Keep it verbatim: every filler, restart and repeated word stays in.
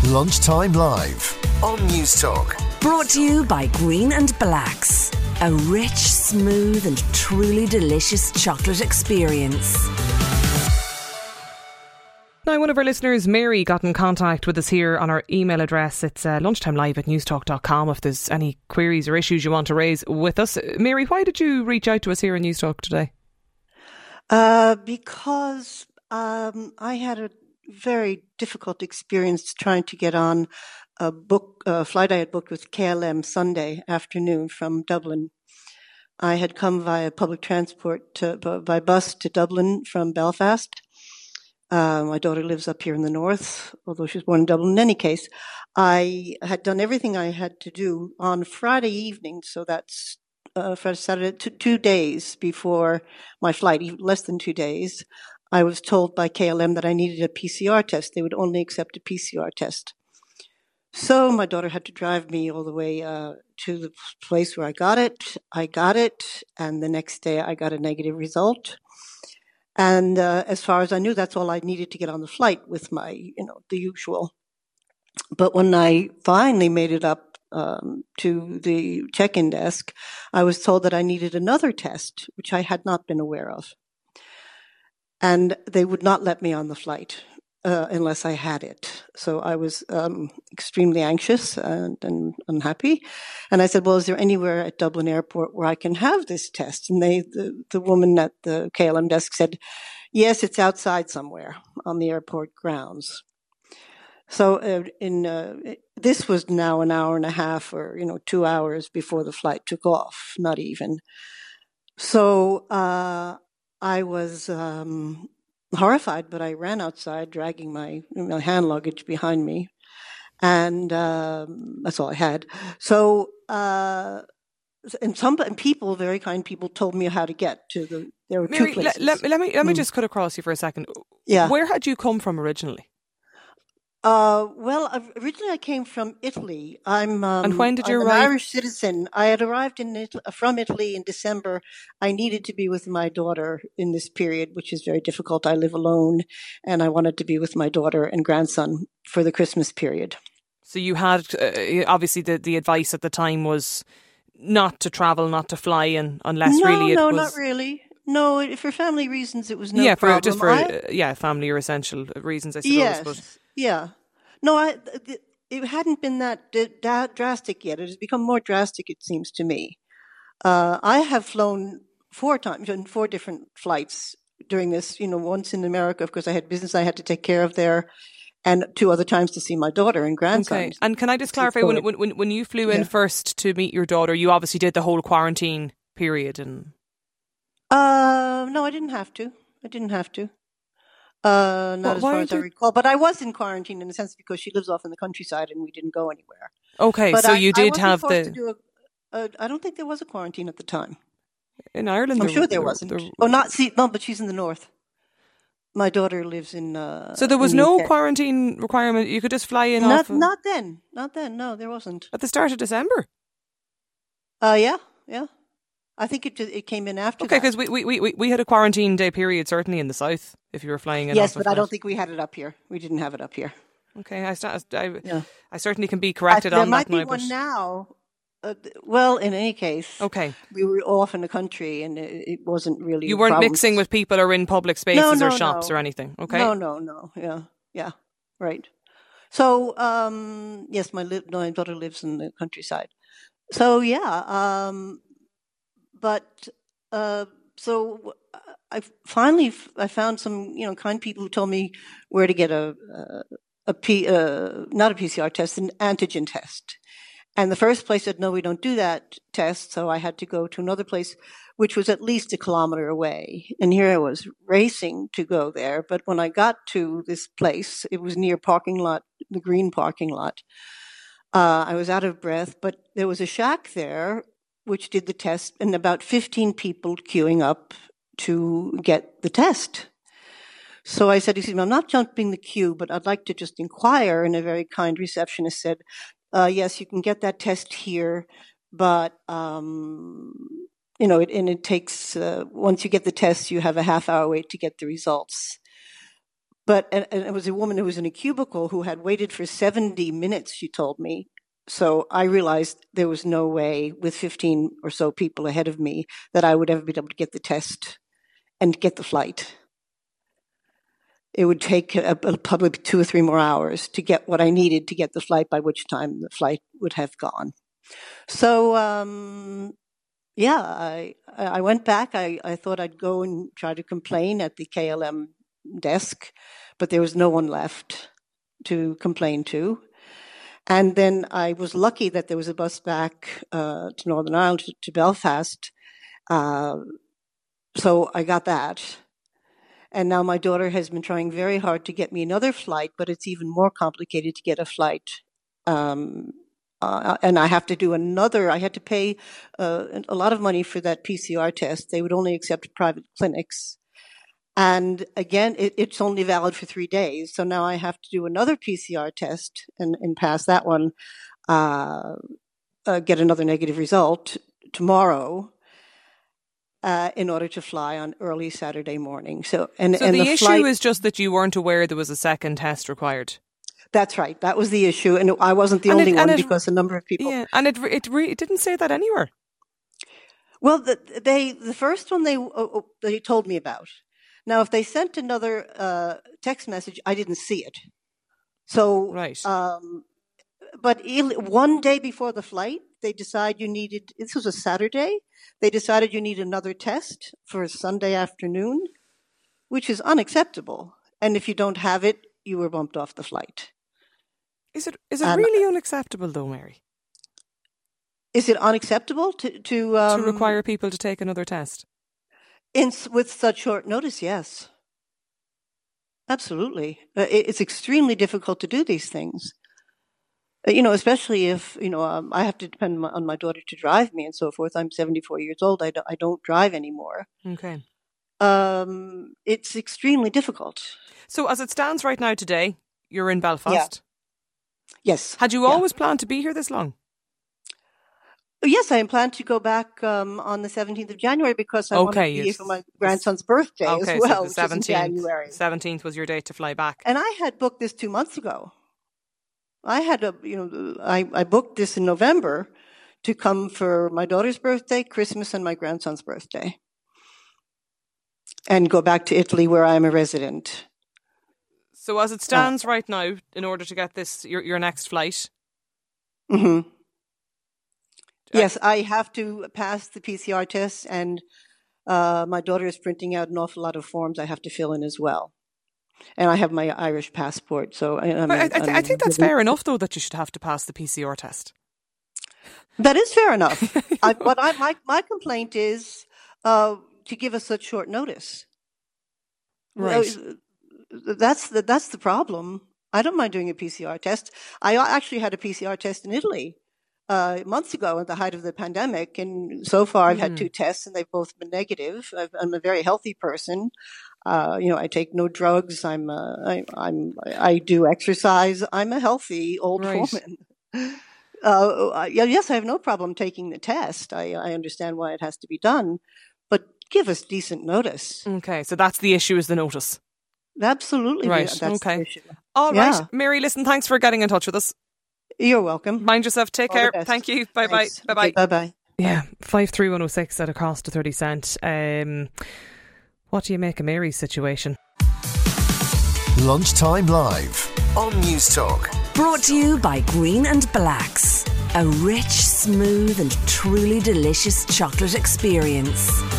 Lunchtime Live on News Talk. Brought to you by Green and Blacks. A rich, smooth and truly delicious chocolate experience. Now, one of our listeners, Mary, got in contact with us here on our email address. It's uh, lunchtimelive at newstalk dot com if there's any queries or issues you want to raise with us. Mary, why did you reach out to us here on News Talk today? Uh, because um, I had a very difficult experience trying to get on a book a flight I had booked with K L M Sunday afternoon from Dublin. I had come via public transport to, by bus to Dublin from Belfast. Uh, my daughter lives up here in the north, although she was born in Dublin. In any case, I had done everything I had to do on Friday evening, so that's uh, Friday, Saturday, two, two days before my flight, even less than two days. I was told by K L M that I needed a P C R test. They would only accept a P C R test. So my daughter had to drive me all the way uh, to the place where I got it. I got it, and the next day I got a negative result. And uh, as far as I knew, that's all I needed to get on the flight with my, you know, the usual. But when I finally made it up um, to the check-in desk, I was told that I needed another test, which I had not been aware of. And they would not let me on the flight uh, unless I had it. So I was um, extremely anxious and, and unhappy. And I said, well, is there anywhere at Dublin Airport where I can have this test? And they, the, the woman at the K L M desk said, yes, it's outside somewhere on the airport grounds. So uh, in uh, this was now an hour and a half or, you know, two hours before the flight took off, not even. So uh, I was um, horrified, but I ran outside dragging my, my hand luggage behind me. And um, that's all I had. So, uh, and some and people, very kind people, told me how to get to the, there were Mary, two places. Let, let, let me, let me Mm. just cut across you for a second. Yeah. Where had you come from originally? Uh, well, originally I came from Italy. I'm um, And when did you I'm an arrive? Irish citizen. I had arrived in Italy, from Italy in December. I needed to be with my daughter in this period, which is very difficult. I live alone, and I wanted to be with my daughter and grandson for the Christmas period. So you had, uh, obviously the, the advice at the time was not to travel, not to fly in, unless no, really it no, was... not really. No, it- for family reasons, it was no yeah, for, problem. just for, I, uh, yeah, family or essential reasons, I suppose. yes, But yeah. No, I, th- it hadn't been that d- da- drastic yet. It has become more drastic, it seems to me. Uh, I have flown four times on four different flights during this, you know, once in America, of course, I had business I had to take care of there, and two other times to see my daughter and grandson. Okay, and can I just clarify, when, when when you flew in Yeah. first to meet your daughter, you obviously did the whole quarantine period, and Uh, no, I didn't have to. I didn't have to. Uh, not Well, as why far as I did- recall. But I was in quarantine in a sense because she lives off in the countryside and we didn't go anywhere. okay, But so I, you I did wasn't have forced the to do a, a. I don't think there was a quarantine at the time. in Ireland. I'm there- sure there, there- wasn't. there- oh, not see. No, but she's in the north. My daughter lives in. Uh, so there was in the no U K. quarantine requirement. You could just fly in Not off of- not then. Not then. No, there wasn't. at the start of December. Uh, yeah, yeah. I think it ju- it came in after. Okay, that. because we, we, we, we had a quarantine day period certainly in the south if you were flying in. Yes, off of but I don't that. think we had it up here. We didn't have it up here. Okay, I, sta- I, Yeah. I certainly can be corrected I, there on might that be now. one But now. Uh, th- well, in any case, okay, we were off in the country, and it, it wasn't really. you a weren't problem. mixing with people or in public spaces No, or no, shops no. or anything. Okay, No, no, no. Yeah, yeah, right. So, um, yes, my li- my daughter lives in the countryside. So, yeah, um, but uh, so uh, I finally f- I found some you know kind people who told me where to get a a, a P, uh, not a P C R test, an antigen test. And the first place said, no, we don't do that test. So I had to go to another place, which was at least a kilometer away. And here I was racing to go there. But when I got to this place, it was near parking lot, the green parking lot. Uh, I was out of breath, but there was a shack there which did the test, and about fifteen people queuing up to get the test. So I said, excuse me, I'm not jumping the queue, but I'd like to just inquire. And a very kind receptionist said, uh, yes, you can get that test here, but, um, you know, it, and it takes, uh, once you get the test, you have a half hour wait to get the results. But and, and it was a woman who was in a cubicle who had waited for seventy minutes, she told me. So I realized there was no way with fifteen or so people ahead of me that I would ever be able to get the test and get the flight. It would take a, a, probably two or three more hours to get what I needed to get the flight, by which time the flight would have gone. So, um, yeah, I, I went back. I, I thought I'd go and try to complain at the K L M desk, but there was no one left to complain to. And then I was lucky that there was a bus back uh, to Northern Ireland, to, to Belfast. Uh, so I got that. And now my daughter has been trying very hard to get me another flight, but it's even more complicated to get a flight. Um, uh, and I have to do another, I had to pay uh, a lot of money for that P C R test. They would only accept private clinics. And again, it, it's only valid for three days. So now I have to do another P C R test and, and pass that one, uh, uh, get another negative result tomorrow. Uh, in order to fly on early Saturday morning. So, and, so and the, the issue flight, is just that you weren't aware there was a second test required. That's right. That was the issue. And I wasn't the and only it, one it, because a number of people. Yeah, and it it, re, it didn't say that anywhere. Well, the, they the first one they uh, they told me about. Now, if they sent another uh, text message, I didn't see it. So, right. Um, but one day before the flight, they decided you needed, this was a Saturday, they decided you need another test for a Sunday afternoon, which is unacceptable. And if you don't have it, you were bumped off the flight. Is it is it and, really unacceptable though, Mary? Is it unacceptable to... To, um, to require people to take another test? In, with such short notice, yes. Absolutely. Uh, it, it's extremely difficult to do these things. You know, especially if, you know, um, I have to depend on my daughter to drive me and so forth. I'm seventy-four years old. I don't, I don't drive anymore. Okay. Um, it's extremely difficult. So as it stands right now today, you're in Belfast? Yeah. Yes. Had you yeah. always planned to be here this long? Yes, I plan to go back um, on the seventeenth of January because I okay, want to be here for my grandson's birthday okay, as well, so the seventeenth, which is in January. seventeenth was your date to fly back. And I had booked this two months ago. I had a, you know, I, I booked this in November to come for my daughter's birthday, Christmas, and my grandson's birthday. And go back to Italy where I'm a resident. So as it stands uh, right now, in order to get this, your, your next flight? Mm-hmm. Yes, I have to pass the P C R test, and uh, my daughter is printing out an awful lot of forms I have to fill in as well. And I have my Irish passport, so I, I'm, but I, I, th- I'm, I think that's fair enough, though, that you should have to pass the P C R test. That is fair enough. I, but I, my my complaint is uh, to give us such short notice. Right. Uh, that's the that's the problem. I don't mind doing a P C R test. I actually had a P C R test in Italy uh, months ago at the height of the pandemic, and so far I've mm. had two tests, and they've both been negative. I've, I'm a very healthy person. Uh, you know, I take no drugs. I'm, uh, I, I'm, I do exercise. I'm a healthy old right. woman. Uh, yes, I have no problem taking the test. I, I understand why it has to be done, but give us decent notice. Okay, so that's the issue, is the notice. Absolutely, right. That's okay. the issue. All yeah. right, Mary. Listen, thanks for getting in touch with us. You're welcome. Mind yourself. Take All care. Thank you. Bye bye. Bye bye. Okay, bye bye. Yeah, five three one oh six at a cost of thirty cent. Um, what do you make of Mary's situation? Lunchtime Live on Newstalk. Brought to you by Green and Blacks. A rich, smooth and truly delicious chocolate experience.